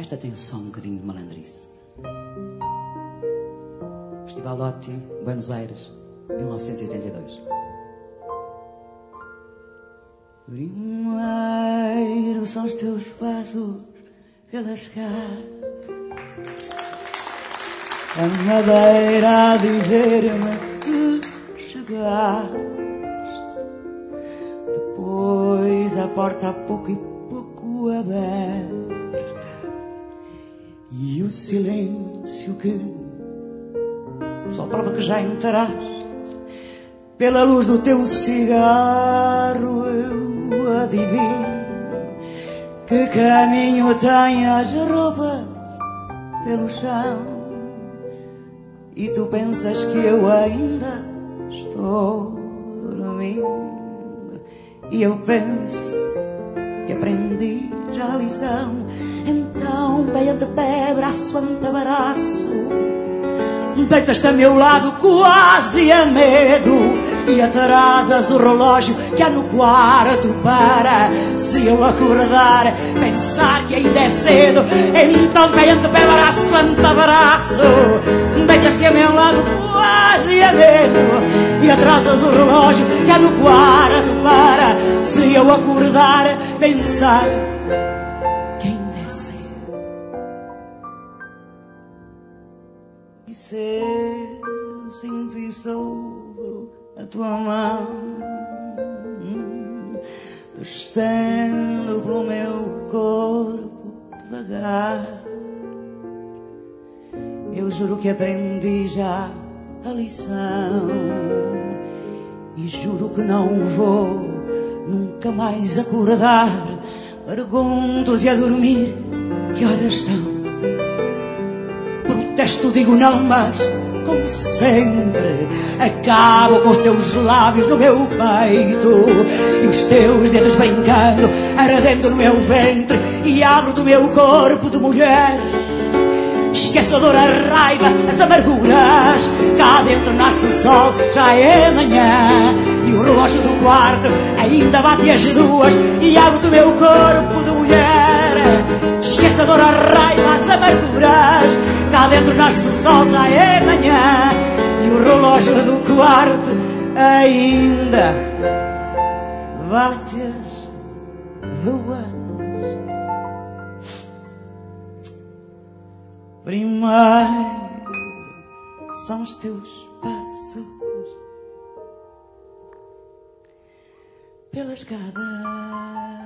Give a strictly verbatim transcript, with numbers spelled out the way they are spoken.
Esta tem só um bocadinho de malandrice. Festival Lotti, Buenos Aires, mil novecentos e oitenta e dois. Primeiro são os teus passos pela escada, a madeira a dizer-me que chegaste. Depois a porta a pouco e pouco aberta, e o silêncio que só prova que já entraste. Pela luz do teu cigarro eu adivinho que caminho tem as roupas pelo chão, e tu pensas que eu ainda estou dormindo, e eu penso que aprendi já a lição. Então, pé ante pé, braço ante braço, deitas-te a meu lado quase a medo, e atrasas o relógio que há no quarto para, se eu acordar, pensar que ainda é cedo. Então pé ante pé, braço ante braço, deitas-te a meu lado quase a medo, e atrasas o relógio que há no quarto para, se eu acordar, pensar que ainda é cedo. E se eu sinto e soubro a tua mão descendo pelo meu corpo devagar, eu juro que aprendi já a lição, e juro que não vou nunca mais acordar. Pergunto-te a dormir que horas são, protesto, digo não, mas como sempre acabo com os teus lábios no meu peito, e os teus dedos brincando, ardendo no meu ventre, e abro-te o meu corpo de mulher. Esqueço a dor, a raiva, as amarguras, cá dentro nasce o sol, já é manhã, e o relógio do quarto ainda bate as duas, e abro-te o meu corpo de mulher. Esqueço a dor, a raiva, as amarguras, cá dentro nasce o sol, já é manhã, e o relógio do quarto ainda bate as duas. Primeiro são os teus passos pela escada,